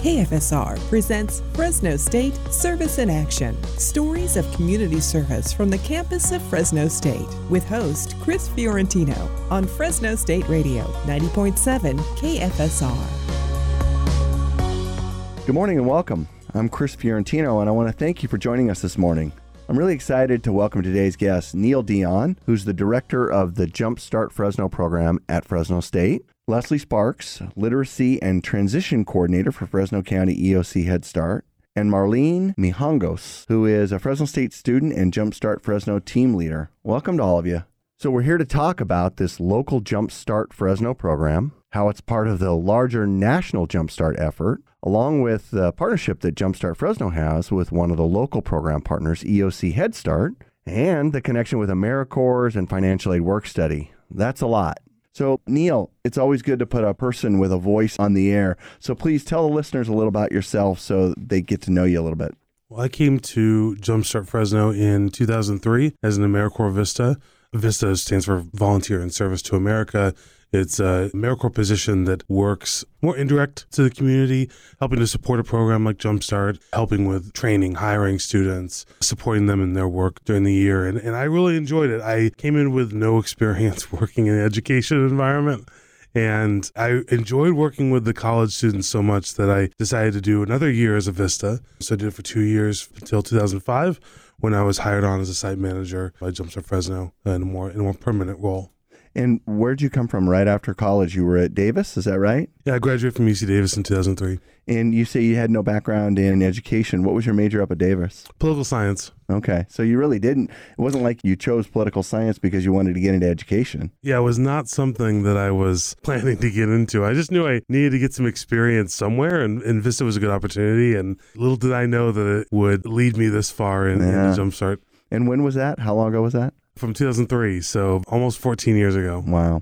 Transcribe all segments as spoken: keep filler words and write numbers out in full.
K F S R presents Fresno State Service in Action. Stories of community service from the campus of Fresno State with host Chris Fiorentino on Fresno State Radio, ninety point seven K F S R. Good morning and welcome. I'm Chris Fiorentino and I want to thank you for joining us this morning. I'm really excited to welcome today's guest, Neil Dion, who's the director of the Jumpstart Fresno program at Fresno State. Leslie Sparks, Literacy and Transition Coordinator for Fresno County E O C Head Start, and Marlene Mijangos, who is a Fresno State student and Jumpstart Fresno team leader. Welcome to all of you. So we're here to talk about this local Jumpstart Fresno program, how it's part of the larger national Jumpstart effort, along with the partnership that Jumpstart Fresno has with one of the local program partners, E O C Head Start, and the connection with AmeriCorps and Financial Aid Work Study. That's a lot. So, Neil, it's always good to put a person with a voice on the air. So please tell the listeners a little about yourself so they get to know you a little bit. Well, I came to Jumpstart Fresno in two thousand three as an AmeriCorps VISTA. VISTA stands for Volunteer in Service to America. It's a AmeriCorps position that works more indirect to the community, helping to support a program like Jumpstart, helping with training, hiring students, supporting them in their work during the year. And, and I really enjoyed it. I came in with no experience working in an education environment. And I enjoyed working with the college students so much that I decided to do another year as a VISTA. So I did it for two years until two thousand five when I was hired on as a site manager by Jumpstart Fresno in a more, in a more permanent role. And where'd you come from right after college? You were at Davis, is that right? Yeah, I graduated from U C Davis in two thousand three. And you say you had no background in education. What was your major up at Davis? Political science. Okay, so you really didn't, it wasn't like you chose political science because you wanted to get into education. Yeah, it was not something that I was planning to get into. I just knew I needed to get some experience somewhere, and, and VISTA was a good opportunity. And little did I know that it would lead me this far in, yeah. in the Jumpstart. And when was that? How long ago was that? From two thousand three, so almost fourteen years ago. Wow.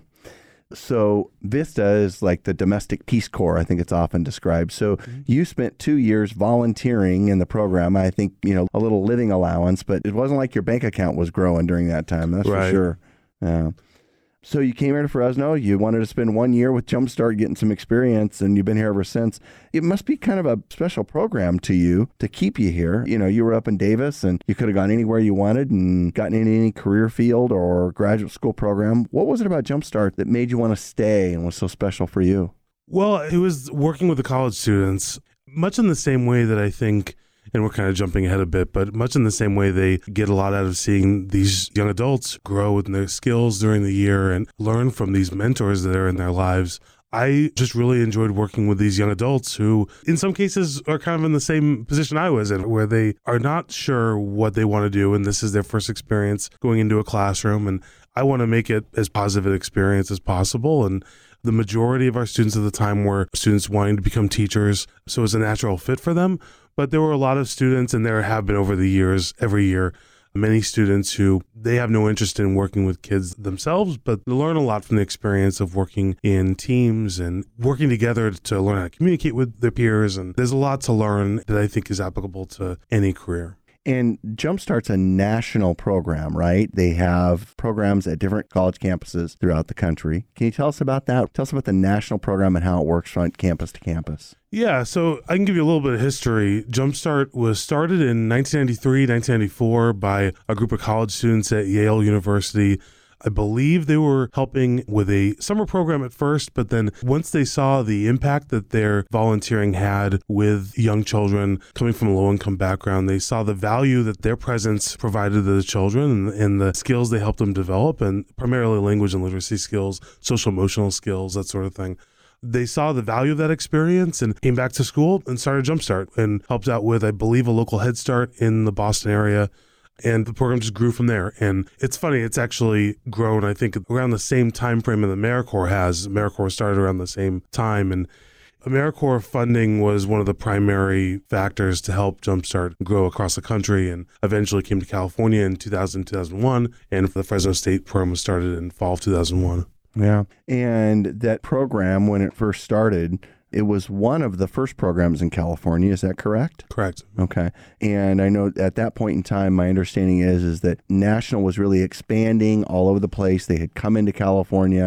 So VISTA is like the Domestic Peace Corps, I think it's often described. So mm-hmm. you spent two years volunteering in the program. I think, you know, a little living allowance, but it wasn't like your bank account was growing during that time. That's right. for sure. Yeah. So you came here to Fresno, you wanted to spend one year with Jumpstart getting some experience, and you've been here ever since. It must be kind of a special program to you to keep you here. You know, you were up in Davis, and you could have gone anywhere you wanted and gotten in any career field or graduate school program. What was it about Jumpstart that made you want to stay and was so special for you? Well, it was working with the college students, much in the same way that I think, and we're kind of jumping ahead a bit, but much in the same way they get a lot out of seeing these young adults grow in their skills during the year and learn from these mentors that are in their lives. I just really enjoyed working with these young adults who, in some cases, are kind of in the same position I was in, where they are not sure what they want to do, and this is their first experience going into a classroom, and I want to make it as positive an experience as possible. And the majority of our students at the time were students wanting to become teachers, so it was a natural fit for them. But there were a lot of students, and there have been over the years, every year, many students who they have no interest in working with kids themselves, but they learn a lot from the experience of working in teams and working together to learn how to communicate with their peers. And there's a lot to learn that I think is applicable to any career. And Jumpstart's a national program, right? They have programs at different college campuses throughout the country. Can you tell us about that? Tell us about the national program and how it works from campus to campus. Yeah, so I can give you a little bit of history. Jumpstart was started in nineteen ninety-three, nineteen ninety-four by a group of college students at Yale University. I believe they were helping with a summer program at first, but then once they saw the impact that their volunteering had with young children coming from a low-income background, they saw the value that their presence provided to the children and, and the skills they helped them develop, and primarily language and literacy skills, social-emotional skills, that sort of thing. They saw the value of that experience and came back to school and started Jumpstart and helped out with, I believe, a local Head Start in the Boston area. And the program just grew from there. And it's funny, it's actually grown, I think, around the same time frame that AmeriCorps has. AmeriCorps started around the same time. And AmeriCorps funding was one of the primary factors to help Jumpstart grow across the country, and eventually came to California in two thousand, two thousand one. And the Fresno State program was started in fall of two thousand one. Yeah. And that program, when it first started, it was one of the first programs in California. Is that correct? Correct. Okay. And I know at that point in time, my understanding is, is that National was really expanding all over the place. They had come into California.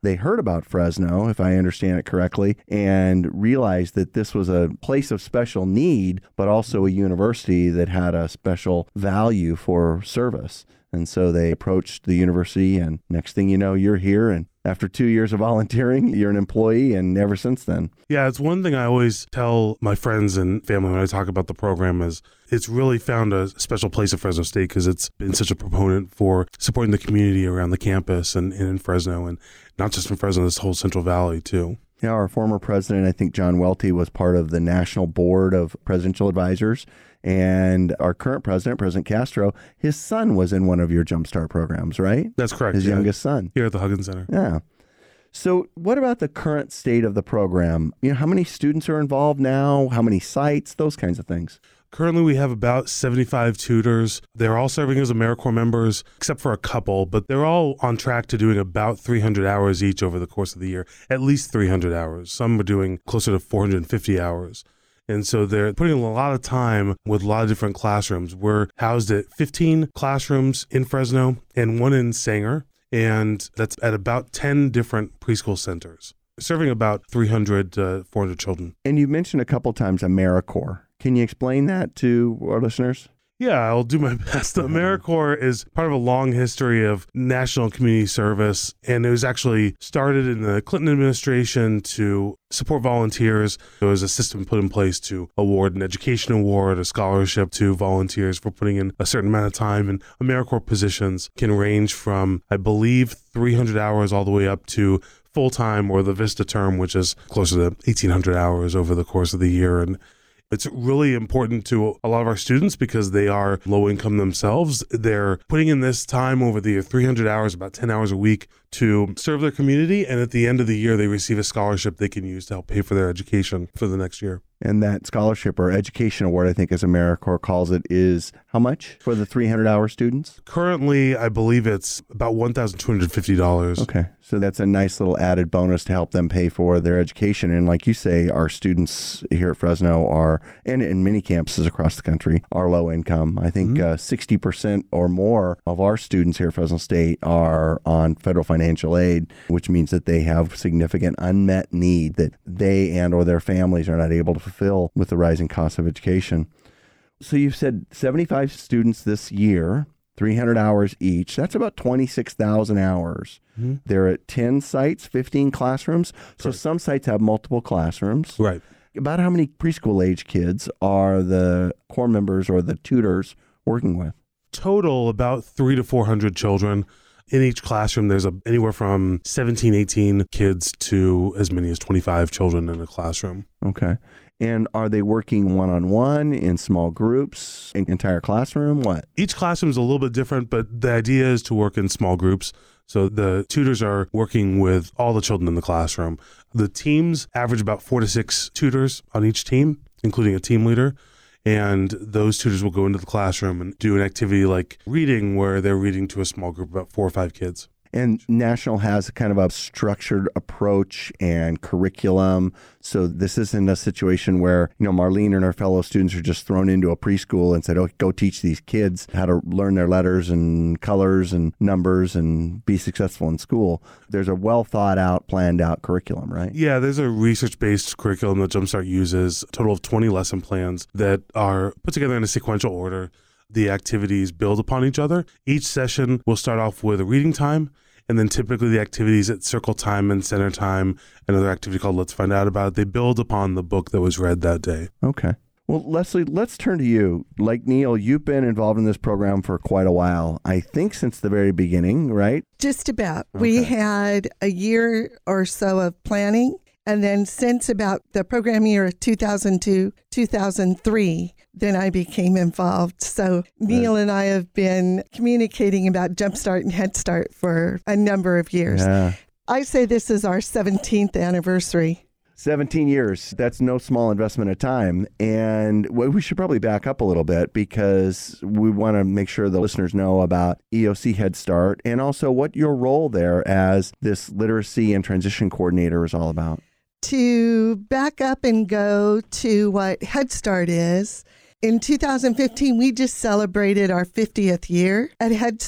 they heard about Fresno, if I understand it correctly, and realized that this was a place of special need, but also a university that had a special value for service. And so they approached the university, and next thing you know, you're here. And after two years of volunteering, you're an employee, and ever since then. Yeah, it's one thing I always tell my friends and family when I talk about the program is it's really found a special place at Fresno State because it's been such a proponent for supporting the community around the campus and, and in Fresno, and not just in Fresno, this whole Central Valley too. Yeah, our former president, I think John Welty, was part of the National Board of Presidential Advisors. And our current president, President Castro, his son was in one of your Jumpstart programs, right? That's correct. His yeah. youngest son. Here at the Huggins Center. Yeah. So what about the current state of the program? You know, how many students are involved now? How many sites? Those kinds of things. Currently, we have about seventy-five tutors. They're all serving as AmeriCorps members, except for a couple, but they're all on track to doing about three hundred hours each over the course of the year, at least three hundred hours. Some are doing closer to four hundred fifty hours. And so they're putting a lot of time with a lot of different classrooms. We're housed at fifteen classrooms in Fresno and one in Sanger, and that's at about ten different preschool centers, serving about three hundred to four hundred children. And you mentioned a couple times AmeriCorps. Can you explain that to our listeners? Yeah, I'll do my best. AmeriCorps is part of a long history of national community service, and it was actually started in the Clinton administration to support volunteers. There was a system put in place to award an education award, a scholarship to volunteers for putting in a certain amount of time, and AmeriCorps positions can range from, I believe, three hundred hours all the way up to full-time, or the Vista term, which is closer to eighteen hundred hours over the course of the year. And it's really important to a lot of our students because they are low income themselves. They're putting in this time over the year, three hundred hours, about ten hours a week, to serve their community. And at the end of the year, they receive a scholarship they can use to help pay for their education for the next year. And that scholarship or education award, I think as AmeriCorps calls it, is how much for the three hundred hour students? Currently, I believe it's about one thousand two hundred fifty dollars. Okay. So that's a nice little added bonus to help them pay for their education. And like you say, our students here at Fresno are, and in many campuses across the country, are low income. I think mm-hmm. uh, sixty percent or more of our students here at Fresno State are on federal financial aid, which means that they have significant unmet need that they and or their families are not able to fulfill with the rising cost of education. So you've said seventy-five students this year, three hundred hours each. That's about twenty-six thousand hours. Mm-hmm. They're at ten sites, fifteen classrooms. So right. Some sites have multiple classrooms. Right. About how many preschool age kids are the core members or the tutors working with? Total, about three to four hundred children. In each classroom, there's a, anywhere from seventeen, eighteen kids to as many as twenty-five children in a classroom. Okay. And are they working one-on-one, in small groups, in entire classroom? What? Each classroom is a little bit different, but the idea is to work in small groups. So the tutors are working with all the children in the classroom. The teams average about four to six tutors on each team, including a team leader. And those tutors will go into the classroom and do an activity like reading, where they're reading to a small group, about four or five kids. And National has kind of a structured approach and curriculum. So this isn't a situation where, you know, Marlene and her fellow students are just thrown into a preschool and said, oh, go teach these kids how to learn their letters and colors and numbers and be successful in school. There's a well thought out, planned out curriculum, right? Yeah, there's a research-based curriculum that Jumpstart uses, a total of twenty lesson plans that are put together in a sequential order. The activities build upon each other. Each session will start off with a reading time, and then typically the activities at circle time and center time, another activity called Let's Find Out About It, they build upon the book that was read that day. Okay. Well, Leslie, let's turn to you. Like Neil, you've been involved in this program for quite a while, I think since the very beginning, right? Just about. Okay. We had a year or so of planning, and then since about the program year of two thousand two, two thousand three, then I became involved. So Neil right. and I have been communicating about Jumpstart and Head Start for a number of years. Yeah. I say this is our seventeenth anniversary. seventeen years. That's no small investment of time. And we should probably back up a little bit because we want to make sure the listeners know about E O C Head Start and also what your role there as this literacy and transition coordinator is all about. To back up and go to what Head Start is, in two thousand fifteen, we just celebrated our fiftieth year at Head Start.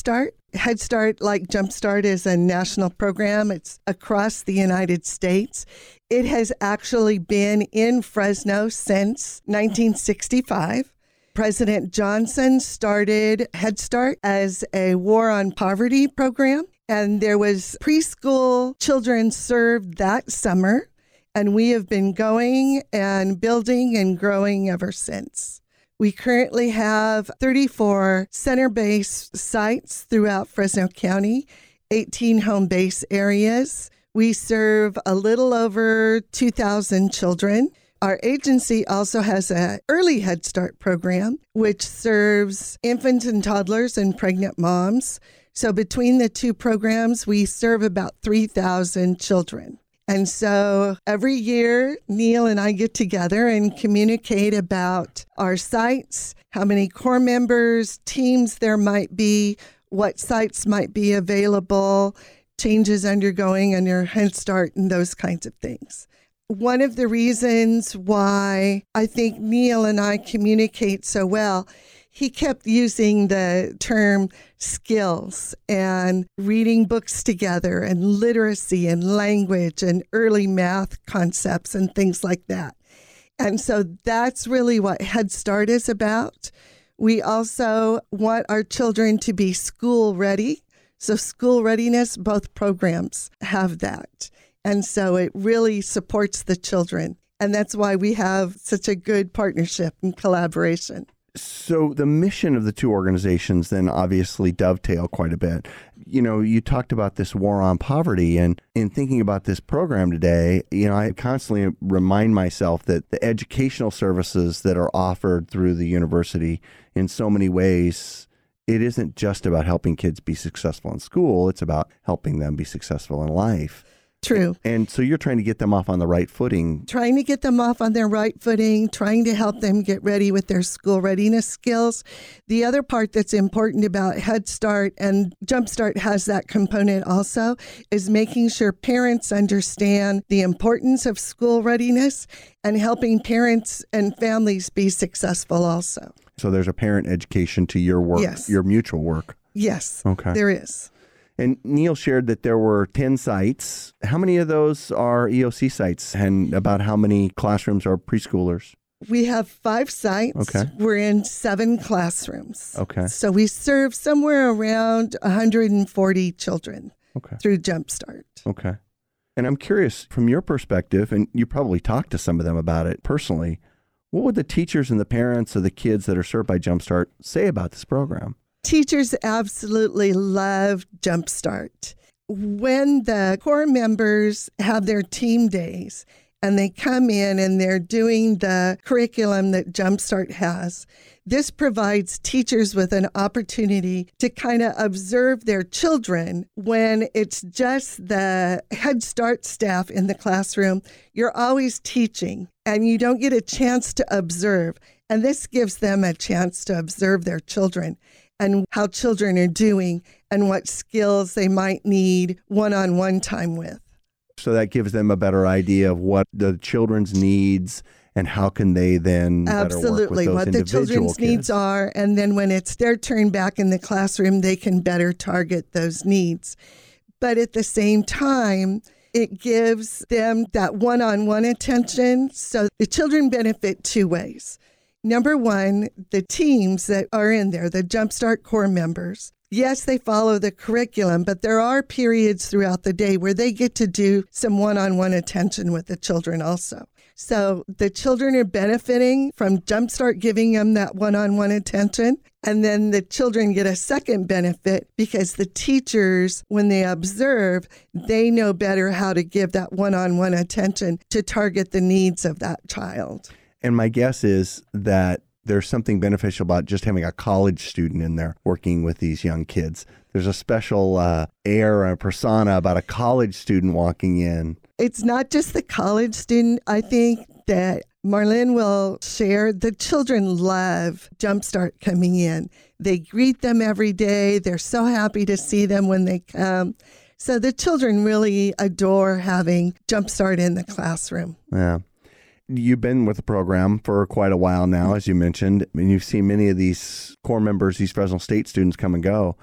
Head Start, like Jump Start, is a national program. It's across the United States. It has actually been in Fresno since nineteen sixty-five. President Johnson started Head Start as a war on poverty program, and there was preschool children served that summer, and we have been going and building and growing ever since. We currently have thirty-four center-based sites throughout Fresno County, eighteen home base areas. We serve a little over two thousand children. Our agency also has an early Head Start program, which serves infants and toddlers and pregnant moms. So between the two programs, we serve about three thousand children. And so every year, Neil and I get together and communicate about our sites, how many core members, teams there might be, what sites might be available, changes undergoing under Head Start, and those kinds of things. One of the reasons why I think Neil and I communicate so well, he kept using the term skills and reading books together and literacy and language and early math concepts and things like that. And so that's really what Head Start is about. We also want our children to be school ready. So school readiness, both programs have that. And so it really supports the children. And that's why we have such a good partnership and collaboration. So the mission of the two organizations then obviously dovetail quite a bit. You know, you talked about this war on poverty, and in thinking about this program today, you know, I constantly remind myself that the educational services that are offered through the university in so many ways, it isn't just about helping kids be successful in school, it's about helping them be successful in life. True. And so you're trying to get them off on the right footing. Trying to get them off on their right footing, trying to help them get ready with their school readiness skills. The other part that's important about Head Start, and Jump Start has that component also, is making sure parents understand the importance of school readiness and helping parents and families be successful also. So there's a parent education to your work, Yes. your mutual work. Yes, Okay. there is. And Neil shared that there were ten sites. How many of those are E O C sites, and about how many classrooms are preschoolers? We have five sites. Okay. We're in seven classrooms. Okay. So we serve somewhere around one hundred forty children Okay. through Jump Start. Okay. And I'm curious, from your perspective, and you probably talked to some of them about it personally, what would the teachers and the parents of the kids that are served by Jump Start say about this program? Teachers absolutely love Jump Start. When the core members have their team days and they come in and they're doing the curriculum that Jump Start has, this provides teachers with an opportunity to kind of observe their children. When it's just the Head Start staff in the classroom, you're always teaching and you don't get a chance to observe. And this gives them a chance to observe their children and how children are doing and what skills they might need one-on-one time with. So that gives them a better idea of what the children's needs and how can they then better Absolutely, work with those what the individual children's kids. needs are. And then when it's their turn back in the classroom, they can better target those needs. But at the same time, it gives them that one-on-one attention. So the children benefit two ways. Number one, the teams that are in there, the Jump Start core members, yes, they follow the curriculum, but there are periods throughout the day where they get to do some one-on-one attention with the children also. So the children are benefiting from Jump Start giving them that one-on-one attention. And then the children get a second benefit because the teachers, when they observe, they know better how to give that one-on-one attention to target the needs of that child. And my guess is that there's something beneficial about just having a college student in there working with these young kids. There's a special uh, air and persona about a college student walking in. It's not just the college student. I think that Marlene will share, the children love Jump Start coming in. They greet them every day. They're so happy to see them when they come. So the children really adore having Jump Start in the classroom. Yeah. You've been with the program for quite a while now, as you mentioned, and you've seen many of these core members, these Fresno State students come and go.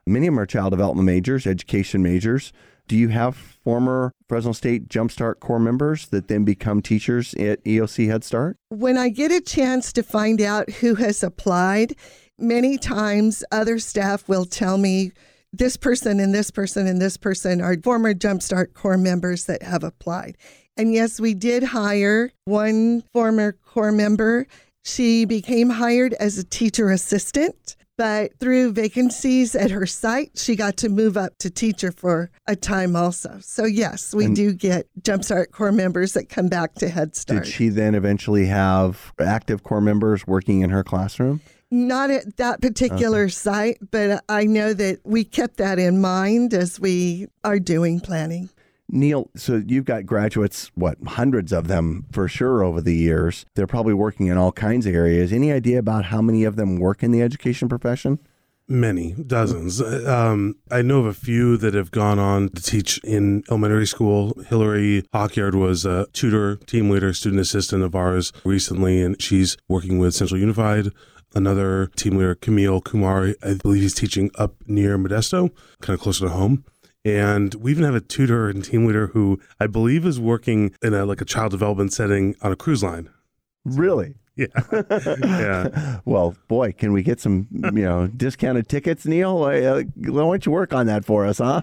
Many of them are child development majors, education majors. Do you have former Fresno State Jumpstart Corps members that then become teachers at E O C Head Start? When I get a chance to find out who has applied, many times other staff will tell me this person and this person and this person are former Jumpstart Corps members that have applied. And yes, we did hire one former Corps member. She became hired as a teacher assistant. But through vacancies at her site, she got to move up to teacher for a time also. So yes, we and do get Jumpstart Corps members that come back to Head Start. Did she then eventually have active Corps members working in her classroom? Not at that particular okay. site, but I know that we kept that in mind as we are doing planning. Neil, so you've got graduates, what, hundreds of them for sure over the years. They're probably working in all kinds of areas. Any idea about how many of them work in the education profession? Many, dozens. Um, I know of a few that have gone on to teach in elementary school. Hillary Hawkyard was a tutor, team leader, student assistant of ours recently, and she's working with Central Unified. Another team leader, Camille Kumar, I believe he's teaching up near Modesto, kind of closer to home. And we even have a tutor and team leader who I believe is working in a like a child development setting on a cruise line. Really? Yeah. yeah. Well, boy, can we get some, you know, discounted tickets, Neil? Uh, why don't you work on that for us, huh?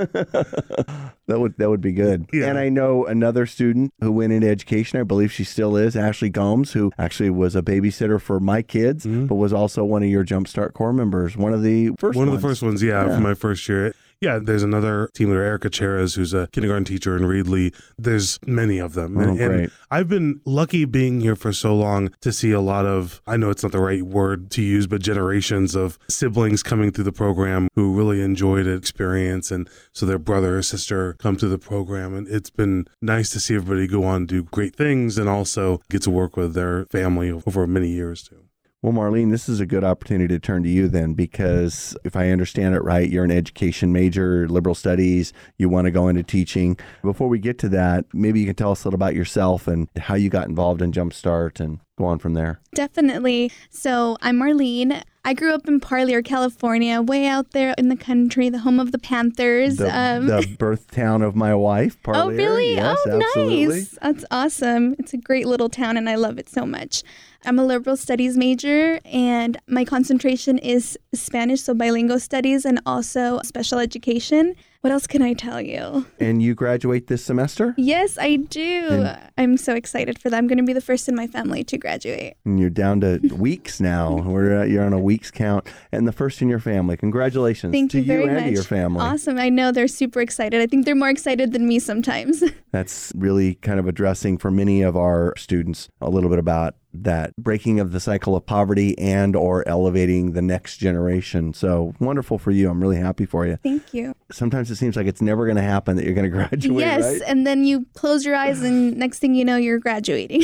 that would that would be good. Yeah. And I know another student who went into education, I believe she still is, Ashley Gomes, who actually was a babysitter for my kids, mm-hmm. but was also one of your Jumpstart Corps members. One of the first One ones. of the first ones, yeah, yeah. for my first year. Yeah, there's another team leader, Erica Cheras, who's a kindergarten teacher in Reedley. There's many of them. Oh, and, great. and I've been lucky being here for so long to see a lot of, I know it's not the right word to use, but generations of siblings coming through the program who really enjoyed the experience. And so their brother or sister come through the program. And it's been nice to see everybody go on and do great things and also get to work with their family over many years too. Well, Marlene, this is a good opportunity to turn to you then, because if I understand it right, you're an education major, liberal studies, you want to go into teaching. Before we get to that, maybe you can tell us a little about yourself and how you got involved in Jumpstart and go on from there. Definitely. So I'm Marlene. I grew up in Parlier, California, way out there in the country, the home of the Panthers. The, um, the birth town of my wife, Parlier. Oh, really? Yes, oh, absolutely. Nice. That's awesome. It's a great little town, and I love it so much. I'm a liberal studies major, and my concentration is Spanish, so bilingual studies, and also special education. What else can I tell you? And you graduate this semester? Yes, I do. And I'm so excited for that. I'm going to be the first in my family to graduate. And you're down to weeks now. We're uh, you're on a weeks count, and the first in your family. Congratulations Thank to you very you and much. to your family. Awesome. I know they're super excited. I think they're more excited than me sometimes. That's really kind of addressing for many of our students a little bit about that breaking of the cycle of poverty and or elevating the next generation. So wonderful for you. I'm really happy for you. Thank you. Sometimes it seems like it's never going to happen that you're going to graduate, yes, right? And then you close your eyes and next thing you know, you're graduating.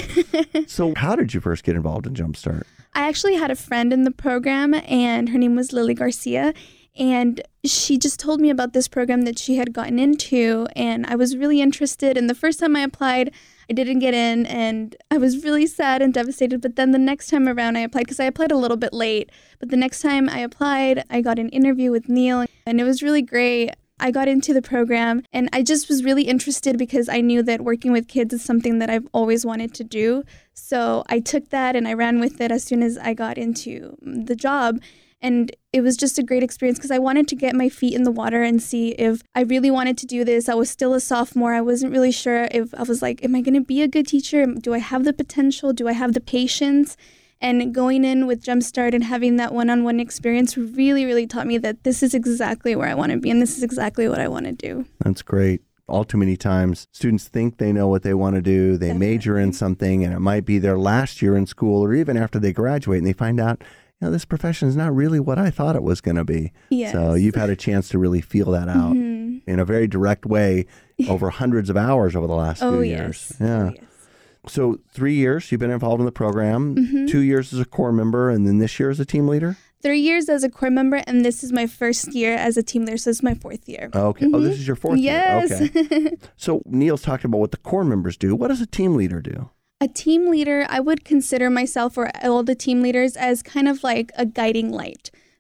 So how did you first get involved in Jumpstart? I actually had a friend in the program, and her name was Lily Garcia. And she just told me about this program that she had gotten into, and I was really interested. And the first time I applied, I didn't get in, and I was really sad and devastated. But then the next time around I applied, because I applied a little bit late, but the next time I applied, I got an interview with Neil, and it was really great. I got into the program, and I just was really interested because I knew that working with kids is something that I've always wanted to do. So I took that and I ran with it as soon as I got into the job. And it was just a great experience because I wanted to get my feet in the water and see if I really wanted to do this. I was still a sophomore. I wasn't really sure if I was like, am I going to be a good teacher? Do I have the potential? Do I have the patience? And going in with Jumpstart and having that one-on-one experience really, really taught me that this is exactly where I want to be and this is exactly what I want to do. That's great. All too many times, students think they know what they want to do. They Definitely. major in something, and it might be their last year in school or even after they graduate, and they find out, you know, this profession is not really what I thought it was going to be. Yes. So you've had a chance to really feel that out Mm-hmm. in a very direct way over hundreds of hours over the last Oh, few yes. years. Yeah. Oh, yes. So three years you've been involved in the program, Mm-hmm. two years as a core member, and then this year as a team leader? Three years as a core member, and this is my first year as a team leader, so this is my fourth year. Okay. Oh, this is your fourth Yes. year. Okay. So Neil's talking about what the core members do. What does a team leader do? A team leader, I would consider myself or all the team leaders as kind of like a guiding light.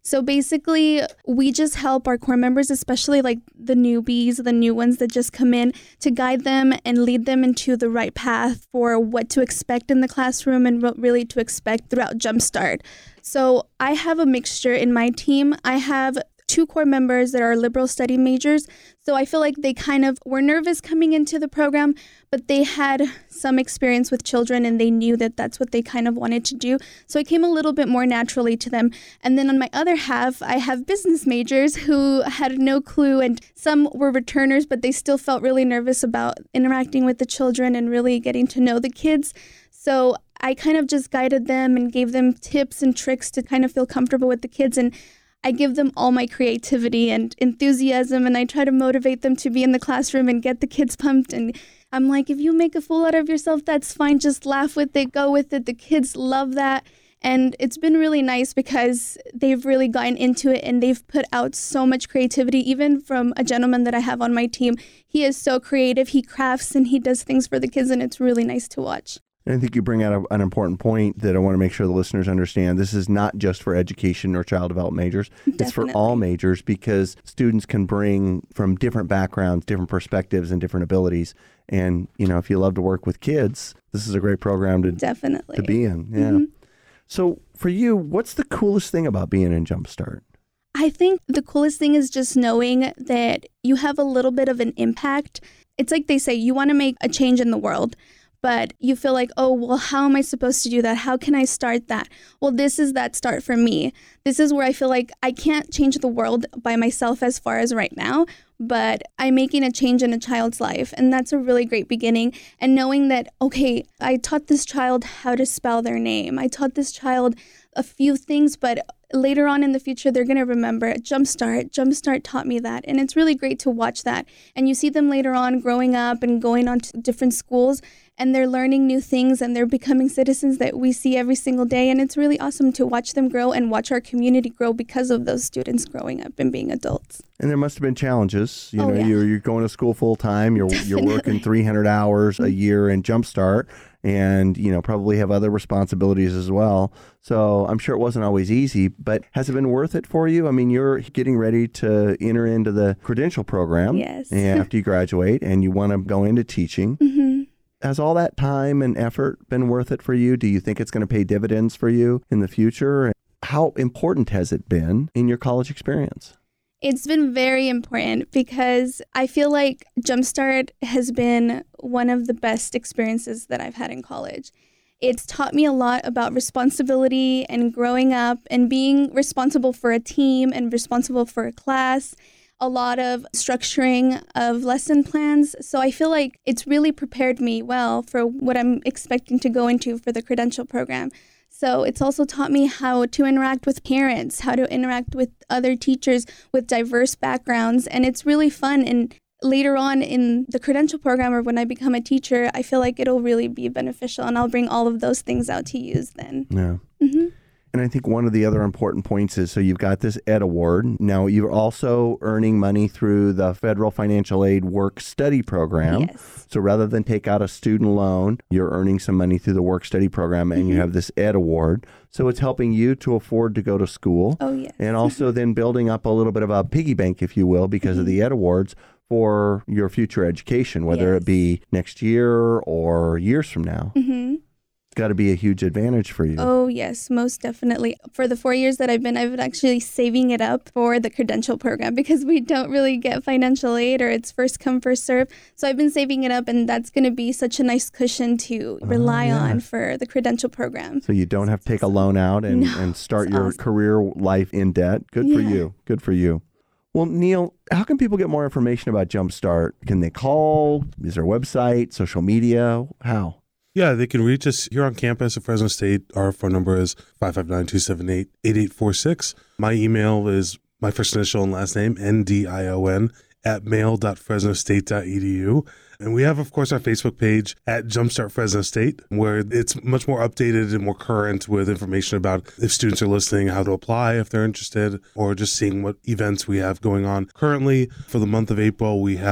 So basically, we just help our core members, especially like the newbies, the new ones that just come in, to guide them and lead them into the right path for what to expect in the classroom and what really to expect throughout Jumpstart. So I have a mixture in my team. I have two core members that are liberal study majors. So I feel like they kind of were nervous coming into the program, but they had some experience with children and they knew that that's what they kind of wanted to do. So it came a little bit more naturally to them. And then on my other half, I have business majors who had no clue, and some were returners, but they still felt really nervous about interacting with the children and really getting to know the kids. So I kind of just guided them and gave them tips and tricks to kind of feel comfortable with the kids. And I give them all my creativity and enthusiasm, and I try to motivate them to be in the classroom and get the kids pumped. And I'm like, if you make a fool out of yourself, that's fine. Just laugh with it, go with it. The kids love that. And it's been really nice because they've really gotten into it and they've put out so much creativity, even from a gentleman that I have on my team. He is so creative. He crafts and he does things for the kids, and it's really nice to watch. And I think you bring out a, an important point that I want to make sure the listeners understand. This is not just for education or child development majors. Definitely. It's for all majors, because students can bring from different backgrounds, different perspectives, and different abilities. And, you know, if you love to work with kids, this is a great program to, Definitely. to be in. Yeah. Mm-hmm. So for you, what's the coolest thing about being in Jumpstart? I think the coolest thing is just knowing that you have a little bit of an impact. It's like they say, you want to make a change in the world, but you feel like, oh, well, how am I supposed to do that? How can I start that? Well, this is that start for me. This is where I feel like I can't change the world by myself as far as right now, but I'm making a change in a child's life. And that's a really great beginning. And knowing that, okay, I taught this child how to spell their name. I taught this child a few things, but later on in the future, they're going to remember Jumpstart. Jumpstart taught me that. And it's really great to watch that. And you see them later on growing up and going on to different schools, and they're learning new things and they're becoming citizens that we see every single day. And it's really awesome to watch them grow and watch our community grow because of those students growing up and being adults. And there must have been challenges. You Oh, know, yeah. you're, you're going to school full time. You're you're working three hundred hours a year in Jumpstart, and you know probably have other responsibilities as well. So I'm sure it wasn't always easy. But has it been worth it for you? I mean, you're getting ready to enter into the credential program. Yes. And after you graduate, and you want to go into teaching. Mm-hmm. Has all that time and effort been worth it for you? Do you think it's going to pay dividends for you in the future? How important has it been in your college experience? It's been very important because I feel like Jumpstart has been one of the best experiences that I've had in college. It's taught me a lot about responsibility and growing up and being responsible for a team and responsible for a class. A lot of structuring of lesson plans. So I feel like it's really prepared me well for what I'm expecting to go into for the credential program. So it's also taught me how to interact with parents, how to interact with other teachers with diverse backgrounds. And it's really fun. And later on in the credential program, or when I become a teacher, I feel like it'll really be beneficial. And I'll bring all of those things out to use then. Yeah. Mm-hmm. And I think one of the other important points is, so you've got this Ed Award. Now you're also earning money through the Federal Financial Aid Work Study Program. Yes. So rather than take out a student loan, you're earning some money through the Work Study Program, and mm-hmm. you have this Ed Award. So it's helping you to afford to go to school. Oh, yes. And also then building up a little bit of a piggy bank, if you will, because mm-hmm. of the Ed Awards for your future education, whether yes. it be next year or years from now. Mm-hmm. Got to be a huge advantage for you. Oh, yes, most definitely. For the four years that I've been, I've been actually saving it up for the credential program because we don't really get financial aid, or it's first come, first serve. So I've been saving it up, and that's going to be such a nice cushion to rely oh, yeah. on for the credential program. So you don't have to take a loan out and, No, and start it's your awesome. career life in debt. Good for Yeah. you. Good for you. Well, Neil, how can people get more information about Jumpstart? Can they call? Is there a website, social media? How? Yeah, they can reach us here on campus at Fresno State. Our phone number is five five nine, two seven eight, eight eight four six. My email is my first initial and last name, N D I O N, at mail dot fresno state dot e d u. And we have, of course, our Facebook page at Jumpstart Fresno State, where it's much more updated and more current with information about if students are listening, how to apply if they're interested, or just seeing what events we have going on. Currently, for the month of April, we have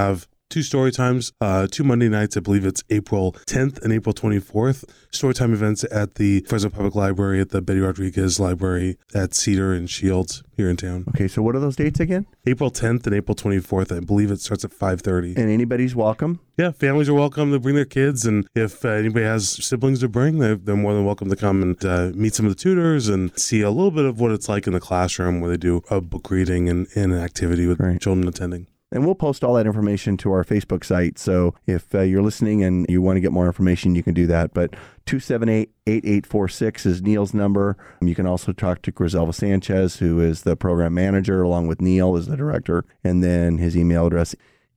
two story times, uh, two Monday nights. I believe it's April tenth and April twenty-fourth. Storytime events at the Fresno Public Library, at the Betty Rodriguez Library at Cedar and Shields here in town. Okay, so what are those dates again? April tenth and April twenty-fourth. I believe it starts at five thirty. And anybody's welcome? Yeah, families are welcome to bring their kids, and if uh, anybody has siblings to bring, they're, they're more than welcome to come and uh, meet some of the tutors and see a little bit of what it's like in the classroom where they do a book reading and, and an activity with Great. children attending. And we'll post all that information to our Facebook site. So if uh, you're listening and you want to get more information, you can do that. But two seven eight, eight eight four six is Neil's number. You can also talk to Griselva Sanchez, who is the program manager, along with Neil as the director. And then his email address,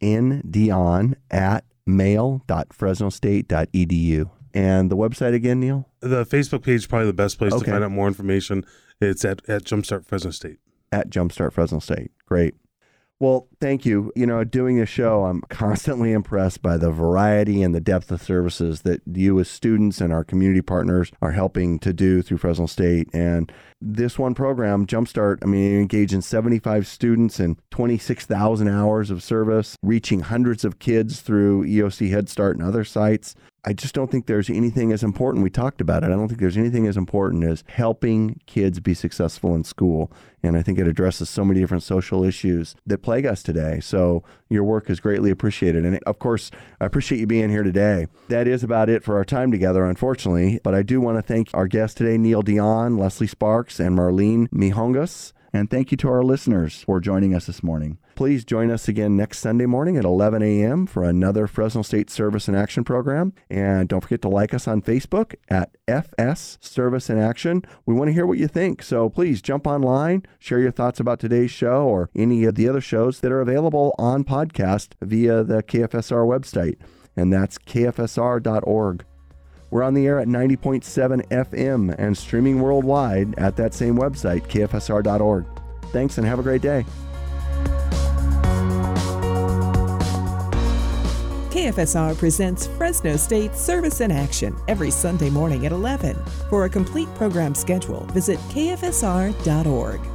ndion at mail dot fresno state dot e d u. And the website again, Neil? The Facebook page is probably the best place Okay. to find out more information. It's at, at Jumpstart Fresno State. At Jumpstart Fresno State. Great. Well, thank you. You know, doing this show, I'm constantly impressed by the variety and the depth of services that you as students and our community partners are helping to do through Fresno State. And this one program, Jumpstart, I mean, you engage in seventy-five students and twenty-six thousand hours of service, reaching hundreds of kids through E O C Head Start and other sites. I just don't think there's anything as important. We talked about it. I don't think there's anything as important as helping kids be successful in school. And I think it addresses so many different social issues that plague us today. So your work is greatly appreciated. And of course, I appreciate you being here today. That is about it for our time together, unfortunately. But I do want to thank our guests today, Neil Dion, Leslie Sparks, and Marlene Mihongas. And thank you to our listeners for joining us this morning. Please join us again next Sunday morning at eleven a.m. for another Fresno State Service in Action program. And don't forget to like us on Facebook at F S Service in Action. We want to hear what you think. So please jump online, share your thoughts about today's show or any of the other shows that are available on podcast via the K F S R website. And that's K F S R dot org. We're on the air at ninety point seven F M and streaming worldwide at that same website, K F S R dot org. Thanks and have a great day. K F S R presents Fresno State Service in Action every Sunday morning at eleven. For a complete program schedule, visit K F S R dot org.